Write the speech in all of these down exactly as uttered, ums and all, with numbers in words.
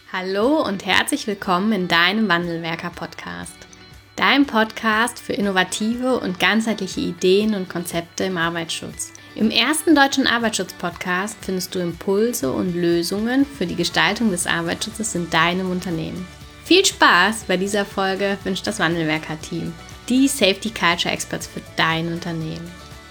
Hallo und herzlich willkommen in deinem Wandelwerker-Podcast. Dein Podcast für innovative und ganzheitliche Ideen und Konzepte im Arbeitsschutz. Im ersten deutschen Arbeitsschutz-Podcast findest du Impulse und Lösungen für die Gestaltung des Arbeitsschutzes in deinem Unternehmen. Viel Spaß bei dieser Folge wünscht das Wandelwerker-Team, die Safety Culture Experts für dein Unternehmen.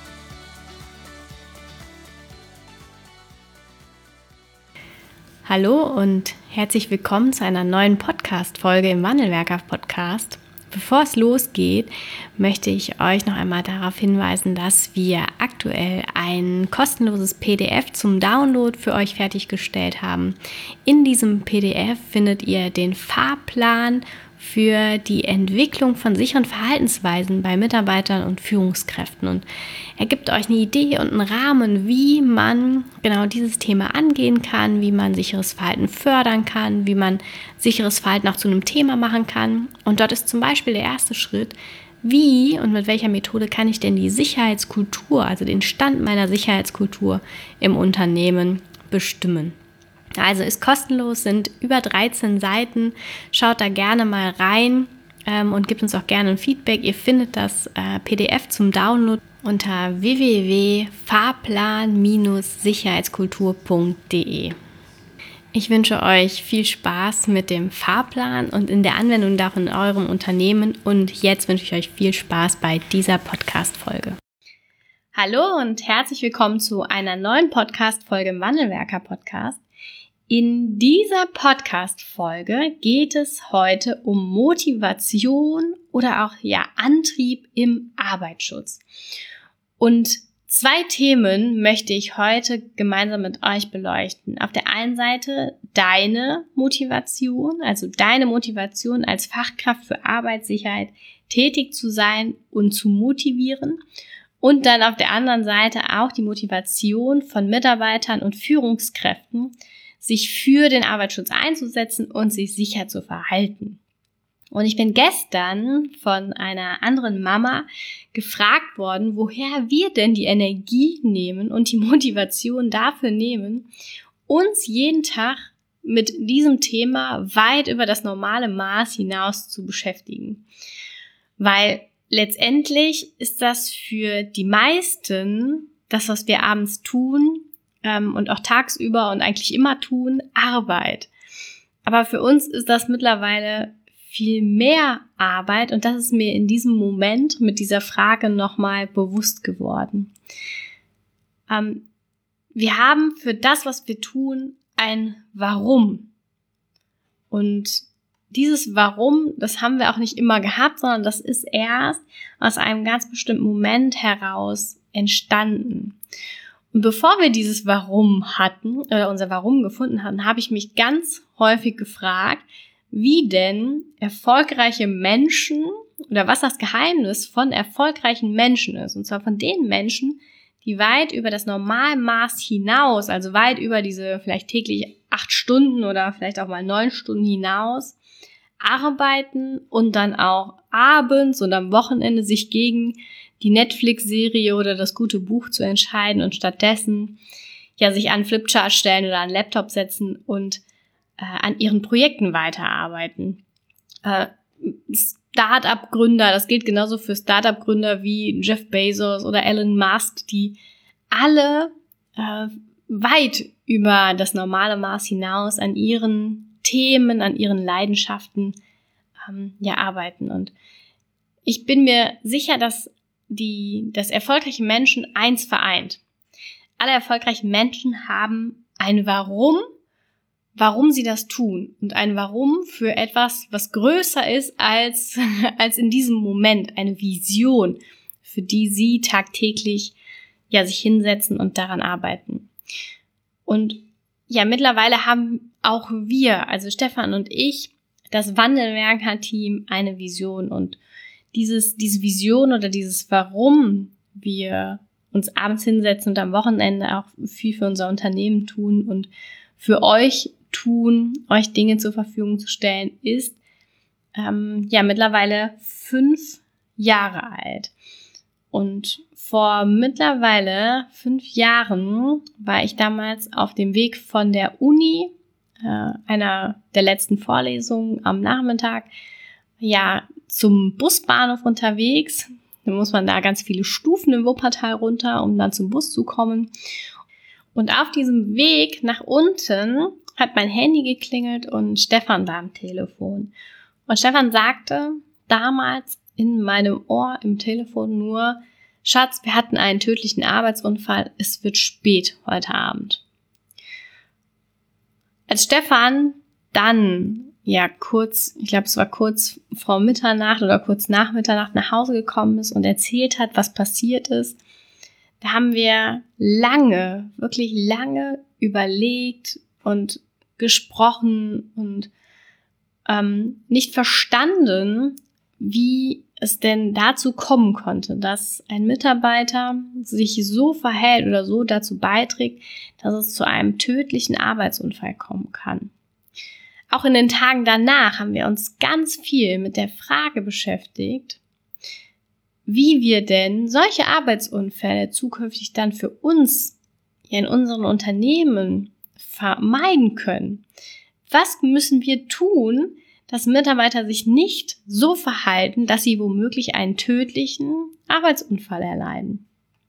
Hallo und herzlich willkommen zu einer neuen Podcast-Folge im Wandelwerker-Podcast. Bevor es losgeht, möchte ich euch noch einmal darauf hinweisen, dass wir aktuell ein kostenloses P D F zum Download für euch fertiggestellt haben. In diesem P D F findet ihr den Fahrplan für die Entwicklung von sicheren Verhaltensweisen bei Mitarbeitern und Führungskräften. Und er gibt euch eine Idee und einen Rahmen, wie man genau dieses Thema angehen kann, wie man sicheres Verhalten fördern kann, wie man sicheres Verhalten auch zu einem Thema machen kann. Und dort ist zum Beispiel der erste Schritt, wie und mit welcher Methode kann ich denn die Sicherheitskultur, also den Stand meiner Sicherheitskultur im Unternehmen bestimmen. Also ist kostenlos, sind über dreizehn Seiten. Schaut da gerne mal rein ähm, und gebt uns auch gerne ein Feedback. Ihr findet das äh, P D F zum Download unter w w w punkt fahrplan Bindestrich sicherheitskultur punkt d e. Ich wünsche euch viel Spaß mit dem Fahrplan und in der Anwendung davon in eurem Unternehmen. Und jetzt wünsche ich euch viel Spaß bei dieser Podcast-Folge. Hallo und herzlich willkommen zu einer neuen Podcast-Folge im Wandelwerker-Podcast. In dieser Podcast-Folge geht es heute um Motivation oder auch ja Antrieb im Arbeitsschutz. Und zwei Themen möchte ich heute gemeinsam mit euch beleuchten. Auf der einen Seite deine Motivation, also deine Motivation als Fachkraft für Arbeitssicherheit tätig zu sein und zu motivieren. Und dann auf der anderen Seite auch die Motivation von Mitarbeitern und Führungskräften, sich für den Arbeitsschutz einzusetzen und sich sicher zu verhalten. Und ich bin gestern von einer anderen Mama gefragt worden, woher wir denn die Energie nehmen und die Motivation dafür nehmen, uns jeden Tag mit diesem Thema weit über das normale Maß hinaus zu beschäftigen. Weil letztendlich ist das für die meisten, das, was wir abends tun, und auch tagsüber und eigentlich immer tun, Arbeit. Aber für uns ist das mittlerweile viel mehr Arbeit und das ist mir in diesem Moment mit dieser Frage nochmal bewusst geworden. Ähm, wir haben für das, was wir tun, ein Warum. Und dieses Warum, das haben wir auch nicht immer gehabt, sondern das ist erst aus einem ganz bestimmten Moment heraus entstanden. Und bevor wir dieses Warum hatten, oder unser Warum gefunden hatten, habe ich mich ganz häufig gefragt, wie denn erfolgreiche Menschen oder was das Geheimnis von erfolgreichen Menschen ist. Und zwar von den Menschen, die weit über das Normalmaß hinaus, also weit über diese vielleicht täglich acht Stunden oder vielleicht auch mal neun Stunden hinaus arbeiten und dann auch abends und am Wochenende sich gegen die Netflix-Serie oder das gute Buch zu entscheiden und stattdessen ja sich an Flipchart stellen oder an Laptop setzen und äh, an ihren Projekten weiterarbeiten. Äh, Start-up-Gründer, das gilt genauso für Start-up-Gründer wie Jeff Bezos oder Elon Musk, die alle äh, weit über das normale Maß hinaus an ihren Themen, an ihren Leidenschaften ähm, ja arbeiten. Und ich bin mir sicher, dass die, dass erfolgreiche Menschen eins vereint. Alle erfolgreichen Menschen haben ein Warum, warum sie das tun und ein Warum für etwas, was größer ist als, als in diesem Moment, eine Vision, für die sie tagtäglich ja sich hinsetzen und daran arbeiten. Und ja, mittlerweile haben auch wir, also Stefan und ich, das Wandelwerker-Team eine Vision und Dieses, diese Vision oder dieses Warum wir uns abends hinsetzen und am Wochenende auch viel für unser Unternehmen tun und für euch tun, euch Dinge zur Verfügung zu stellen, ist ähm, ja mittlerweile fünf Jahre alt. Und vor mittlerweile fünf Jahren war ich damals auf dem Weg von der Uni äh, einer der letzten Vorlesungen am Nachmittag ja zum Busbahnhof unterwegs. Dann muss man da ganz viele Stufen im Wuppertal runter, um dann zum Bus zu kommen. Und auf diesem Weg nach unten hat mein Handy geklingelt und Stefan war am Telefon. Und Stefan sagte damals in meinem Ohr im Telefon nur: Schatz, wir hatten einen tödlichen Arbeitsunfall, es wird spät heute Abend. Als Stefan dann ja kurz, ich glaube es war kurz vor Mitternacht oder kurz nach Mitternacht nach Hause gekommen ist und erzählt hat, was passiert ist, da haben wir lange, wirklich lange überlegt und gesprochen und ähm, nicht verstanden, wie es denn dazu kommen konnte, dass ein Mitarbeiter sich so verhält oder so dazu beiträgt, dass es zu einem tödlichen Arbeitsunfall kommen kann. Auch in den Tagen danach haben wir uns ganz viel mit der Frage beschäftigt, wie wir denn solche Arbeitsunfälle zukünftig dann für uns ja in unseren Unternehmen vermeiden können. Was müssen wir tun, dass Mitarbeiter sich nicht so verhalten, dass sie womöglich einen tödlichen Arbeitsunfall erleiden?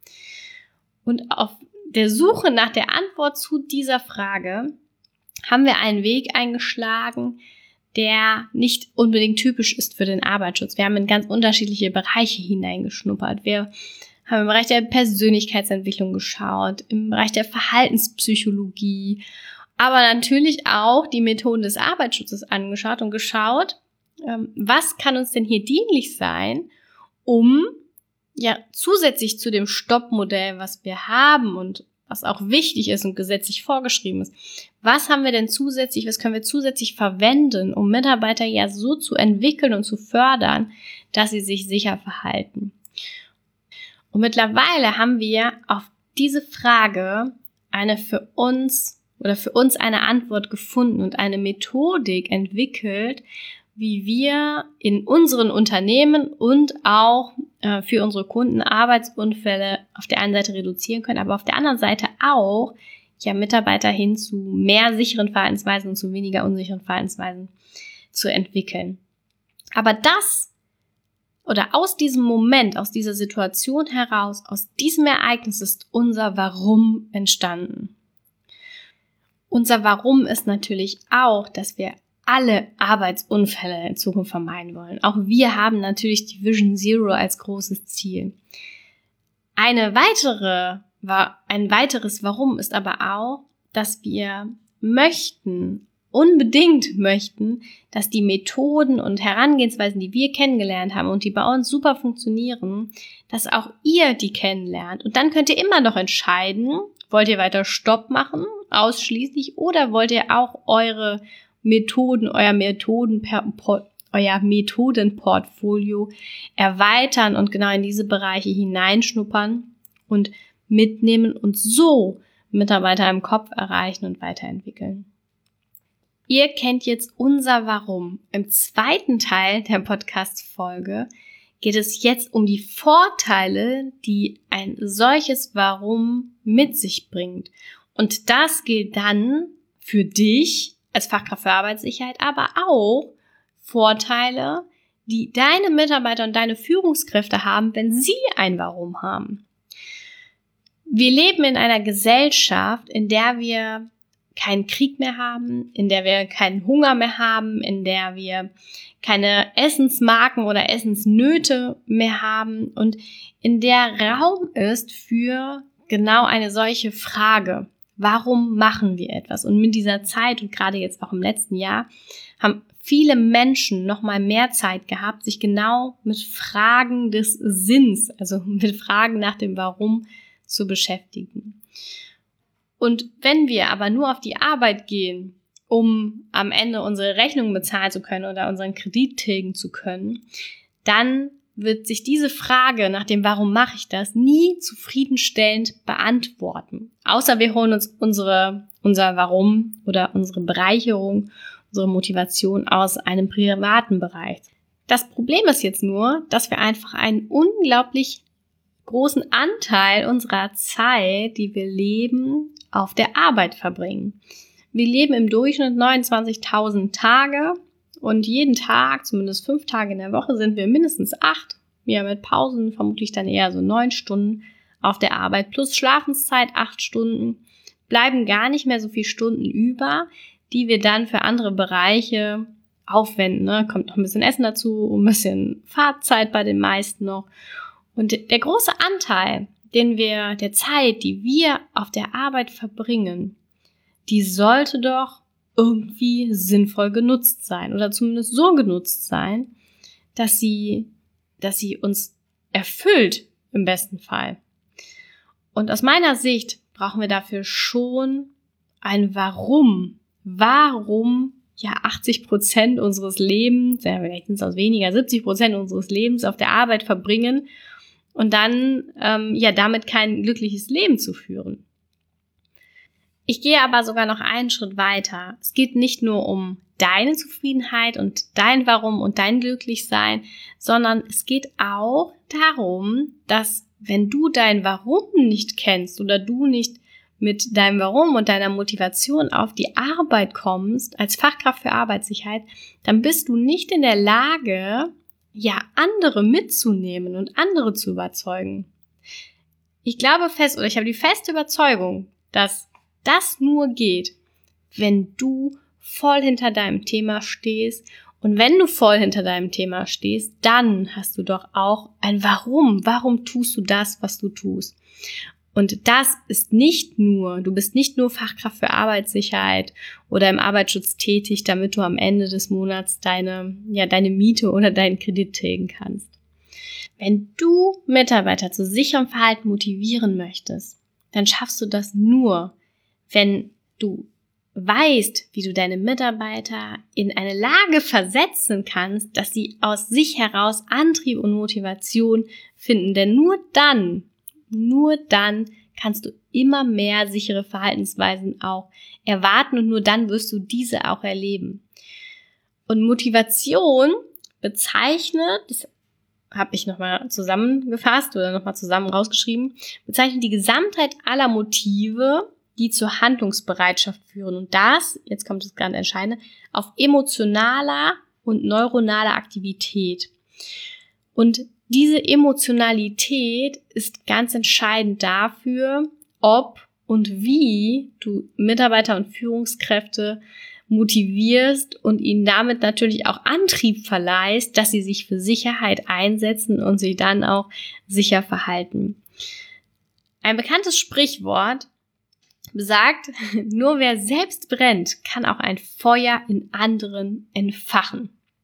Und auf der Suche nach der Antwort zu dieser Frage haben wir einen Weg eingeschlagen, der nicht unbedingt typisch ist für den Arbeitsschutz. Wir haben in ganz unterschiedliche Bereiche hineingeschnuppert. Wir haben im Bereich der Persönlichkeitsentwicklung geschaut, im Bereich der Verhaltenspsychologie, aber natürlich auch die Methoden des Arbeitsschutzes angeschaut und geschaut, was kann uns denn hier dienlich sein, um ja zusätzlich zu dem Stoppmodell, was wir haben und was auch wichtig ist und gesetzlich vorgeschrieben ist, was haben wir denn zusätzlich, was können wir zusätzlich verwenden, um Mitarbeiter ja so zu entwickeln und zu fördern, dass sie sich sicher verhalten. Und mittlerweile haben wir auf diese Frage eine für uns oder für uns eine Antwort gefunden und eine Methodik entwickelt, wie wir in unseren Unternehmen und auch äh, für unsere Kunden Arbeitsunfälle auf der einen Seite reduzieren können, aber auf der anderen Seite auch ja Mitarbeiter hin zu mehr sicheren Verhaltensweisen und zu weniger unsicheren Verhaltensweisen zu entwickeln. Aber das oder aus diesem Moment, aus dieser Situation heraus, aus diesem Ereignis ist unser Warum entstanden. Unser Warum ist natürlich auch, dass wir alle Arbeitsunfälle in Zukunft vermeiden wollen. Auch wir haben natürlich die Vision Zero als großes Ziel. Eine weitere, ein weiteres Warum ist aber auch, dass wir möchten, unbedingt möchten, dass die Methoden und Herangehensweisen, die wir kennengelernt haben und die bei uns super funktionieren, dass auch ihr die kennenlernt. Und dann könnt ihr immer noch entscheiden, wollt ihr weiter Stopp machen, ausschließlich, oder wollt ihr auch eure Methoden, euer Methoden, euer Methodenportfolio erweitern und genau in diese Bereiche hineinschnuppern und mitnehmen und so Mitarbeiter im Kopf erreichen und weiterentwickeln. Ihr kennt jetzt unser Warum. Im zweiten Teil der Podcast-Folge geht es jetzt um die Vorteile, die ein solches Warum mit sich bringt. Und das gilt dann für dich als Fachkraft für Arbeitssicherheit, aber auch Vorteile, die deine Mitarbeiter und deine Führungskräfte haben, wenn sie ein Warum haben. Wir leben in einer Gesellschaft, in der wir keinen Krieg mehr haben, in der wir keinen Hunger mehr haben, in der wir keine Essensmarken oder Essensnöte mehr haben und in der Raum ist für genau eine solche Frage. Warum machen wir etwas? Und mit dieser Zeit und gerade jetzt auch im letzten Jahr haben viele Menschen noch mal mehr Zeit gehabt, sich genau mit Fragen des Sinns, also mit Fragen nach dem Warum zu beschäftigen. Und wenn wir aber nur auf die Arbeit gehen, um am Ende unsere Rechnung bezahlen zu können oder unseren Kredit tilgen zu können, dann wird sich diese Frage nach dem Warum mache ich das nie zufriedenstellend beantworten. Außer wir holen uns unsere, unser Warum oder unsere Bereicherung, unsere Motivation aus einem privaten Bereich. Das Problem ist jetzt nur, dass wir einfach einen unglaublich großen Anteil unserer Zeit, die wir leben, auf der Arbeit verbringen. Wir leben im Durchschnitt neunundzwanzigtausend Tage und jeden Tag, zumindest fünf Tage in der Woche, sind wir mindestens acht. Ja, mit Pausen vermutlich dann eher so neun Stunden auf der Arbeit plus Schlafenszeit acht Stunden. Bleiben gar nicht mehr so viele Stunden über, die wir dann für andere Bereiche aufwenden. Ne? Kommt noch ein bisschen Essen dazu, ein bisschen Fahrzeit bei den meisten noch. Und der große Anteil, den wir, der Zeit, die wir auf der Arbeit verbringen, die sollte doch irgendwie sinnvoll genutzt sein oder zumindest so genutzt sein, dass sie, dass sie uns erfüllt im besten Fall. Und aus meiner Sicht brauchen wir dafür schon ein Warum. Warum ja achtzig Prozent unseres Lebens, ja, vielleicht sind es auch weniger, siebzig Prozent unseres Lebens auf der Arbeit verbringen und dann ähm, ja damit kein glückliches Leben zu führen. Ich gehe aber sogar noch einen Schritt weiter. Es geht nicht nur um deine Zufriedenheit und dein Warum und dein Glücklichsein, sondern es geht auch darum, dass wenn du dein Warum nicht kennst oder du nicht mit deinem Warum und deiner Motivation auf die Arbeit kommst, als Fachkraft für Arbeitssicherheit, dann bist du nicht in der Lage, ja, andere mitzunehmen und andere zu überzeugen. Ich glaube fest, oder ich habe die feste Überzeugung, dass das nur geht, wenn du voll hinter deinem Thema stehst. Und wenn du voll hinter deinem Thema stehst, dann hast du doch auch ein Warum. Warum tust du das, was du tust? Und das ist nicht nur, du bist nicht nur Fachkraft für Arbeitssicherheit oder im Arbeitsschutz tätig, damit du am Ende des Monats deine, ja, deine Miete oder deinen Kredit tilgen kannst. Wenn du Mitarbeiter zu sicherem Verhalten motivieren möchtest, dann schaffst du das nur, wenn du weißt, wie du deine Mitarbeiter in eine Lage versetzen kannst, dass sie aus sich heraus Antrieb und Motivation finden. Denn nur dann, nur dann kannst du immer mehr sichere Verhaltensweisen auch erwarten und nur dann wirst du diese auch erleben. Und Motivation bezeichnet, das habe ich nochmal zusammengefasst oder nochmal zusammen rausgeschrieben, bezeichnet die Gesamtheit aller Motive, die zur Handlungsbereitschaft führen. Und das, jetzt kommt das ganz Entscheidende, auf emotionaler und neuronaler Aktivität. Und diese Emotionalität ist ganz entscheidend dafür, ob und wie du Mitarbeiter und Führungskräfte motivierst und ihnen damit natürlich auch Antrieb verleihst, dass sie sich für Sicherheit einsetzen und sich dann auch sicher verhalten. Ein bekanntes Sprichwort besagt, nur wer selbst brennt, kann auch ein Feuer in anderen entfachen.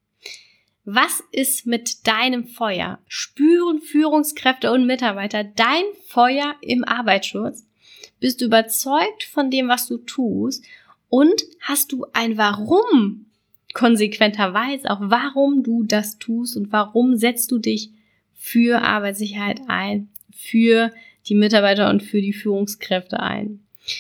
Was ist mit deinem Feuer? Spüren Führungskräfte und Mitarbeiter dein Feuer im Arbeitsschutz? Bist du überzeugt von dem, was du tust? Und hast du ein Warum konsequenterweise, auch warum du das tust und warum setzt du dich für Arbeitssicherheit ein, für die Mitarbeiter und für die Führungskräfte ein?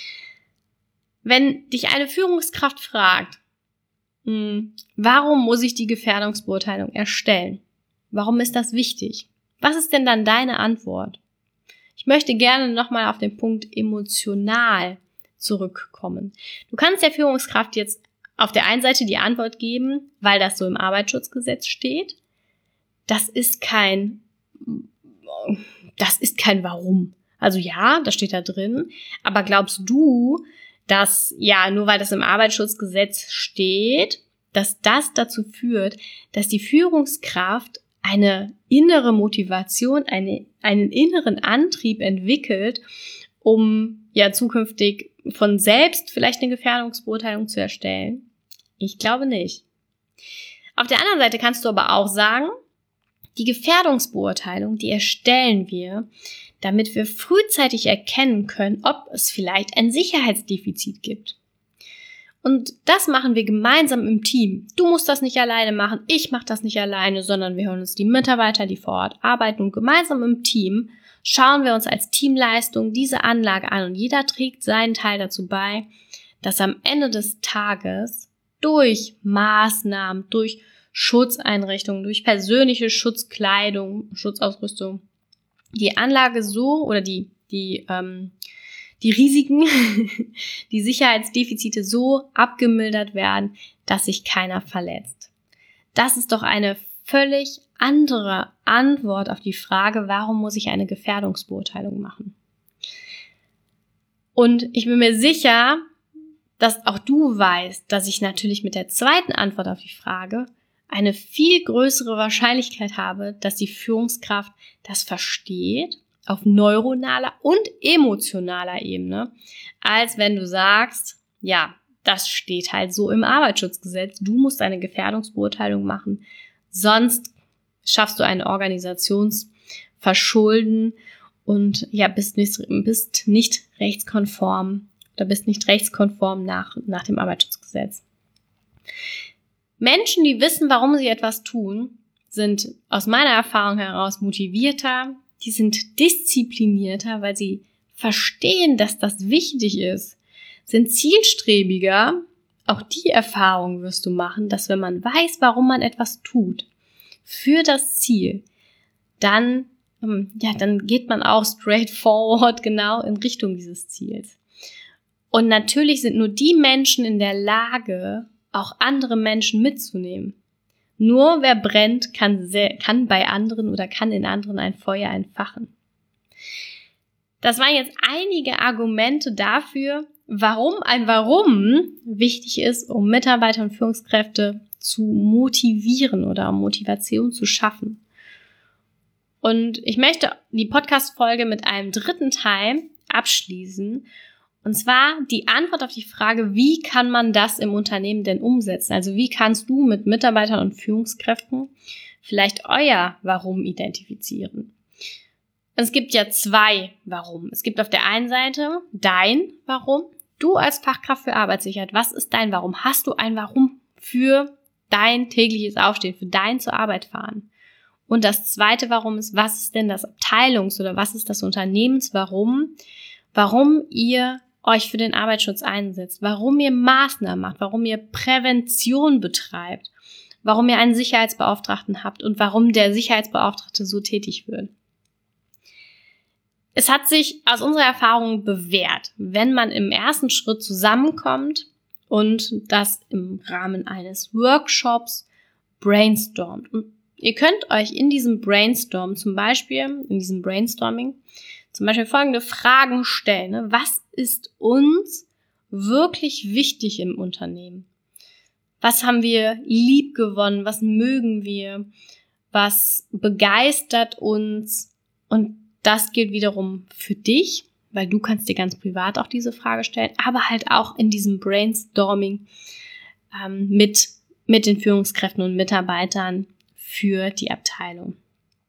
Wenn dich eine Führungskraft fragt, warum muss ich die Gefährdungsbeurteilung erstellen? Warum ist das wichtig? Was ist denn dann deine Antwort? Ich möchte gerne nochmal auf den Punkt emotional zurückkommen. Du kannst der Führungskraft jetzt auf der einen Seite die Antwort geben, weil das so im Arbeitsschutzgesetz steht. Das ist kein, das ist kein Warum. Also ja, das steht da drin. Aber glaubst du, dass, ja, nur weil das im Arbeitsschutzgesetz steht, dass das dazu führt, dass die Führungskraft eine innere Motivation, eine, einen inneren Antrieb entwickelt, um ja zukünftig von selbst vielleicht eine Gefährdungsbeurteilung zu erstellen? Ich glaube nicht. Auf der anderen Seite kannst du aber auch sagen, die Gefährdungsbeurteilung, die erstellen wir, damit wir frühzeitig erkennen können, ob es vielleicht ein Sicherheitsdefizit gibt. Und das machen wir gemeinsam im Team. Du musst das nicht alleine machen, ich mache das nicht alleine, sondern wir hören uns die Mitarbeiter, die vor Ort arbeiten, und gemeinsam im Team schauen wir uns als Teamleistung diese Anlage an und jeder trägt seinen Teil dazu bei, dass am Ende des Tages durch Maßnahmen, durch Schutzeinrichtungen, durch persönliche Schutzkleidung, Schutzausrüstung, die Anlage so oder die, die, ähm, die Risiken, die Sicherheitsdefizite so abgemildert werden, dass sich keiner verletzt. Das ist doch eine völlig andere Antwort auf die Frage, warum muss ich eine Gefährdungsbeurteilung machen? Und ich bin mir sicher, dass auch du weißt, dass ich natürlich mit der zweiten Antwort auf die Frage eine viel größere Wahrscheinlichkeit habe, dass die Führungskraft das versteht auf neuronaler und emotionaler Ebene, als wenn du sagst, ja, das steht halt so im Arbeitsschutzgesetz, du musst eine Gefährdungsbeurteilung machen, sonst schaffst du ein Organisationsverschulden und ja, bist nicht, bist nicht rechtskonform oder bist nicht rechtskonform nach, nach dem Arbeitsschutzgesetz. Menschen, die wissen, warum sie etwas tun, sind aus meiner Erfahrung heraus motivierter, die sind disziplinierter, weil sie verstehen, dass das wichtig ist, sind zielstrebiger. Auch die Erfahrung wirst du machen, dass wenn man weiß, warum man etwas tut, für das Ziel, dann, ja, dann geht man auch straightforward genau in Richtung dieses Ziels. Und natürlich sind nur die Menschen in der Lage, auch andere Menschen mitzunehmen. Nur wer brennt, kann, sehr, kann bei anderen oder kann in anderen ein Feuer entfachen. Das waren jetzt einige Argumente dafür, warum ein Warum wichtig ist, um Mitarbeiter und Führungskräfte zu motivieren oder um Motivation zu schaffen. Und ich möchte die Podcast-Folge mit einem dritten Teil abschließen. Und zwar die Antwort auf die Frage, wie kann man das im Unternehmen denn umsetzen? Also wie kannst du mit Mitarbeitern und Führungskräften vielleicht euer Warum identifizieren? Es gibt ja zwei Warum. Es gibt auf der einen Seite dein Warum. Du als Fachkraft für Arbeitssicherheit, was ist dein Warum? Hast du ein Warum für dein tägliches Aufstehen, für dein zur Arbeit fahren? Und das zweite Warum ist, was ist denn das Abteilungs- oder was ist das Unternehmenswarum? Warum ihr euch für den Arbeitsschutz einsetzt, warum ihr Maßnahmen macht, warum ihr Prävention betreibt, warum ihr einen Sicherheitsbeauftragten habt und warum der Sicherheitsbeauftragte so tätig wird. Es hat sich aus unserer Erfahrung bewährt, wenn man im ersten Schritt zusammenkommt und das im Rahmen eines Workshops brainstormt. Und ihr könnt euch in diesem Brainstorm zum Beispiel, in diesem Brainstorming, zum Beispiel folgende Fragen stellen. Ne? Was ist uns wirklich wichtig im Unternehmen? Was haben wir lieb gewonnen? Was mögen wir? Was begeistert uns? Und das gilt wiederum für dich, weil du kannst dir ganz privat auch diese Frage stellen, aber halt auch in diesem Brainstorming ähm, mit, mit den Führungskräften und Mitarbeitern für die Abteilung.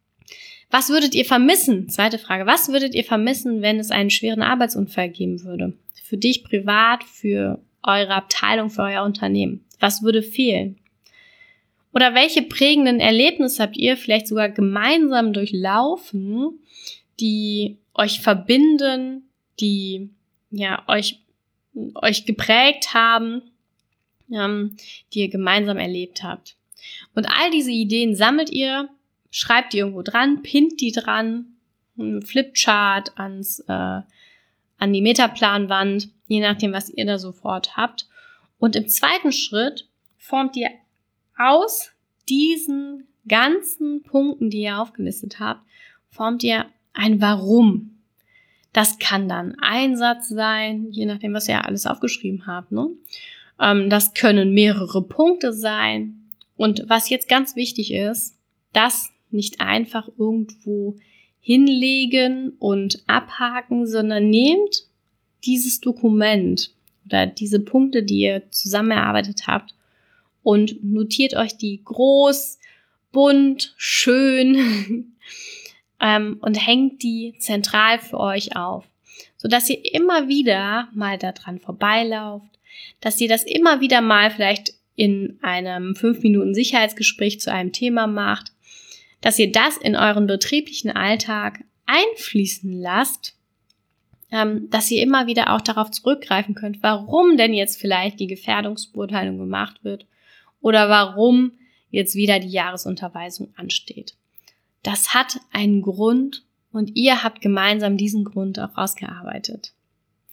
Was würdet ihr vermissen? Zweite Frage. Was würdet ihr vermissen, wenn es einen schweren Arbeitsunfall geben würde? Für dich privat, für eure Abteilung, für euer Unternehmen. Was würde fehlen? Oder welche prägenden Erlebnisse habt ihr vielleicht sogar gemeinsam durchlaufen, die euch verbinden, die ja euch, euch geprägt haben, ähm, die ihr gemeinsam erlebt habt? Und all diese Ideen sammelt ihr, schreibt die irgendwo dran, pinnt die dran, einen Flipchart ans, äh, an die Metaplanwand, je nachdem, was ihr da sofort habt. Und im zweiten Schritt formt ihr aus diesen ganzen Punkten, die ihr aufgelistet habt, formt ihr ein Warum. Das kann dann ein Satz sein, je nachdem, was ihr alles aufgeschrieben habt. Ne? Ähm, das können mehrere Punkte sein. Und was jetzt ganz wichtig ist, das nicht einfach irgendwo hinlegen und abhaken, sondern nehmt dieses Dokument oder diese Punkte, die ihr zusammen erarbeitet habt und notiert euch die groß, bunt, schön ähm, und hängt die zentral für euch auf, sodass ihr immer wieder mal daran vorbeilauft, dass ihr das immer wieder mal vielleicht in einem fünf Minuten Sicherheitsgespräch zu einem Thema macht, dass ihr das in euren betrieblichen Alltag einfließen lasst, ähm, dass ihr immer wieder auch darauf zurückgreifen könnt, warum denn jetzt vielleicht die Gefährdungsbeurteilung gemacht wird oder warum jetzt wieder die Jahresunterweisung ansteht. Das hat einen Grund und ihr habt gemeinsam diesen Grund auch ausgearbeitet.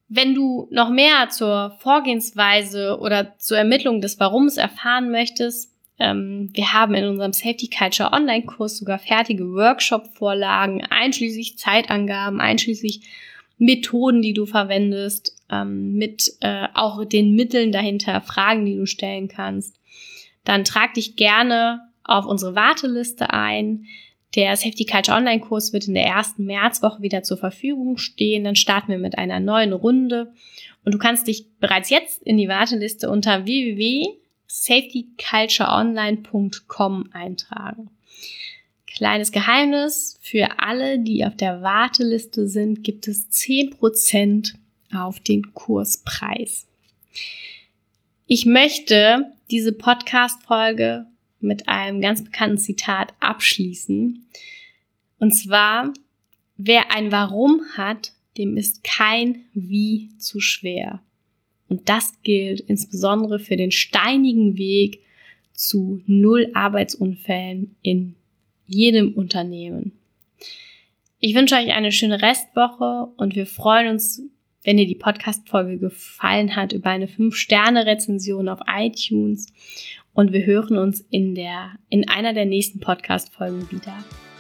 Wenn du noch mehr zur Vorgehensweise oder zur Ermittlung des Warums erfahren möchtest, ähm, wir haben in unserem Safety Culture Online-Kurs sogar fertige Workshop-Vorlagen, einschließlich Zeitangaben, einschließlich Methoden, die du verwendest, ähm, mit äh, auch den Mitteln dahinter, Fragen, die du stellen kannst. Dann trag dich gerne auf unsere Warteliste ein. Der Safety Culture Online-Kurs wird in der ersten Märzwoche wieder zur Verfügung stehen. Dann starten wir mit einer neuen Runde. Und du kannst dich bereits jetzt in die Warteliste unter w w w punkt safety culture online punkt com eintragen. Kleines Geheimnis, für alle, die auf der Warteliste sind, gibt es zehn Prozent auf den Kurspreis. Ich möchte diese Podcast-Folge mit einem ganz bekannten Zitat abschließen. Und zwar, wer ein Warum hat, dem ist kein Wie zu schwer. Und das gilt insbesondere für den steinigen Weg zu null Arbeitsunfällen in jedem Unternehmen. Ich wünsche euch eine schöne Restwoche und wir freuen uns, wenn dir die Podcast-Folge gefallen hat, über eine fünf Sterne Rezension auf iTunes. Und wir hören uns in der, in einer der nächsten Podcast-Folgen wieder.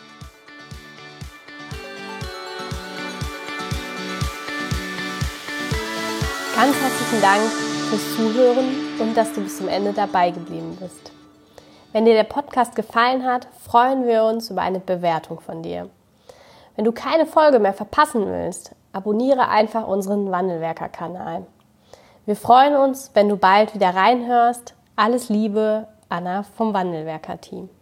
Ganz herzlichen Dank fürs Zuhören und dass du bis zum Ende dabei geblieben bist. Wenn dir der Podcast gefallen hat, freuen wir uns über eine Bewertung von dir. Wenn du keine Folge mehr verpassen willst, abonniere einfach unseren Wandelwerker-Kanal. Wir freuen uns, wenn du bald wieder reinhörst. Alles Liebe, Anna vom Wandelwerker-Team.